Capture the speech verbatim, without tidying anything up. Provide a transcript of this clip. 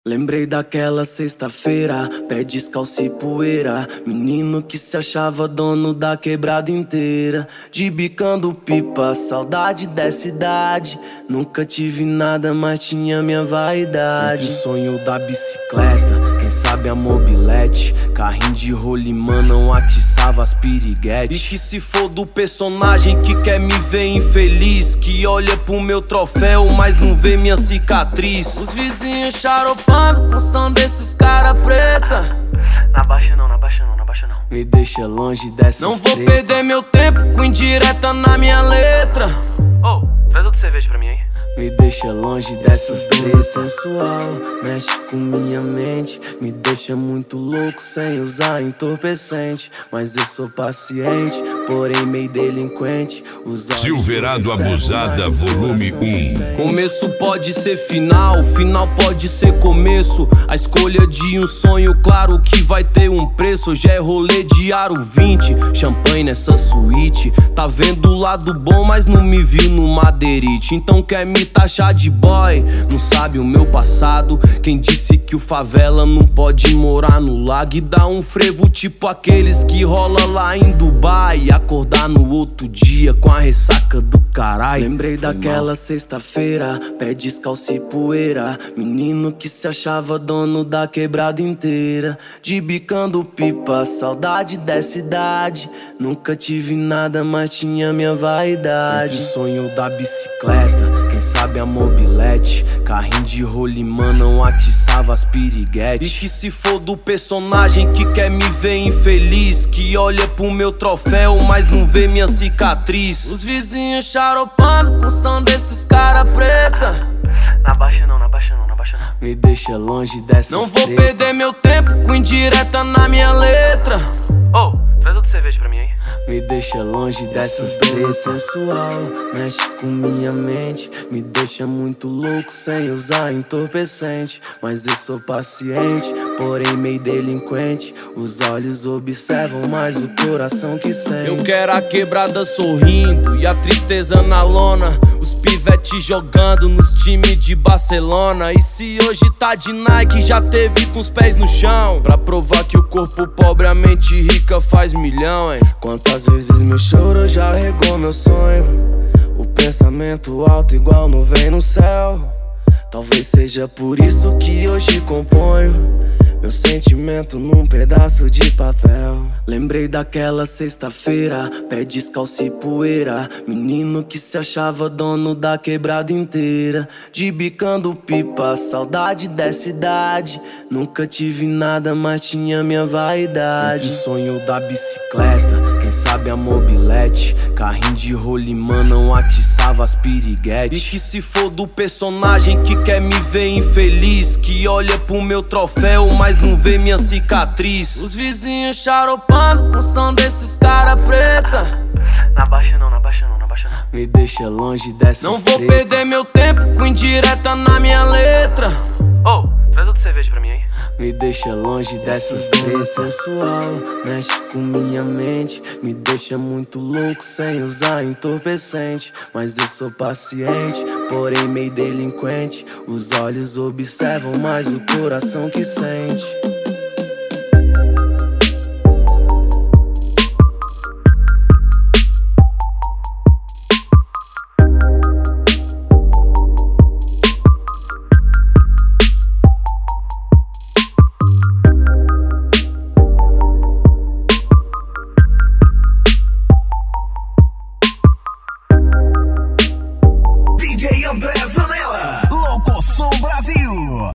Lembrei daquela sexta-feira, pé descalço e poeira. Menino que se achava dono da quebrada inteira, de bicando pipa, saudade dessa idade. Nunca tive nada, mas tinha minha vaidade. Entre o sonho da bicicleta, quem sabe a mobilete, carrinho de rolimã não atiçava as piriguetes. E que se for do personagem que quer me ver infeliz, que olha pro meu troféu, mas não vê minha cicatriz. Os vizinhos xaropam com o som desses cara preta. Na baixa não, na baixa não, na baixa não. Me deixa longe dessas Não vou treta. perder meu tempo com indireta na minha letra. Oh, traz outra cerveja pra mim, hein? Me deixa longe dessas três sensual, mexe com minha mente, me deixa muito louco sem usar entorpecente. Mas eu sou paciente, porém meio delinquente. Silverado Abusada, volume um. Começo pode ser final, final pode ser começo. A escolha de um sonho, claro que vai ter um preço. Hoje é rolê de aro vinte, champanhe nessa suíte. Tá vendo o lado bom, mas não me viu no madeirite. Então quer me taxar de boy, não sabe o meu passado. Quem disse que o favela não pode morar no lago e dar um frevo tipo aqueles que rola lá em Dubai, e acordar no outro dia com a ressaca do caralho. Lembrei Foi daquela mal. sexta-feira, pé descalço e poeira. Menino que se achava dono da quebrada inteira, de bicando pipa, saudade dessa idade. Nunca tive nada, mas tinha minha vaidade. Entre o sonho da bicicleta, quem sabe a mobilete, carrinho de rolimã não atiçava as piriguetes. E que se for do personagem que quer me ver infeliz, que olha pro meu troféu, mas não vê minha cicatriz. Os vizinhos xaropando com o som desses cara preta. Na baixa não, na baixa não, na baixa não. Me deixa longe dessas Não vou treta. perder meu tempo com indireta na minha letra. Oh, traz outra cerveja pra mim, hein? Me deixa longe dessas três sensual, mexe com minha mente, me deixa muito louco sem usar entorpecente. Mas eu sou paciente, porém meio delinquente. Os olhos observam, mas o coração que sente. Eu quero a quebrada sorrindo e a tristeza na lona. Os pivetes jogando nos times de Barcelona. E se hoje tá de Nike, já teve com os pés no chão, pra provar que o corpo pobre, a mente rica faz milhão, hein? Quantas vezes meu choro já regou meu sonho, o pensamento alto igual nuvem no céu. Talvez seja por isso que hoje componho meu sentimento num pedaço de papel. Lembrei daquela sexta-feira, pé descalço e poeira. Menino que se achava dono da quebrada inteira, de bicando pipa, saudade dessa idade. Nunca tive nada, mas tinha minha vaidade. Entre o sonho da bicicleta, quem sabe a mobilete, carrinho de rolimã não atiçava as piriguetes. E que se for do personagem que quer me ver infeliz, que olha pro meu troféu, mas não vê minha cicatriz. Os vizinhos xaropando com o som desses cara preta. Na baixa não, na baixa não, na baixa não. Me deixa longe dessas Não vou treta. perder meu tempo com indireta na minha letra. Oh, traz outra cerveja pra mim, hein? Me deixa longe dessas três sensual, mexe com minha mente, me deixa muito louco sem usar entorpecente. Mas eu sou paciente, porém meio delinquente. Os olhos observam, mas o coração que sente.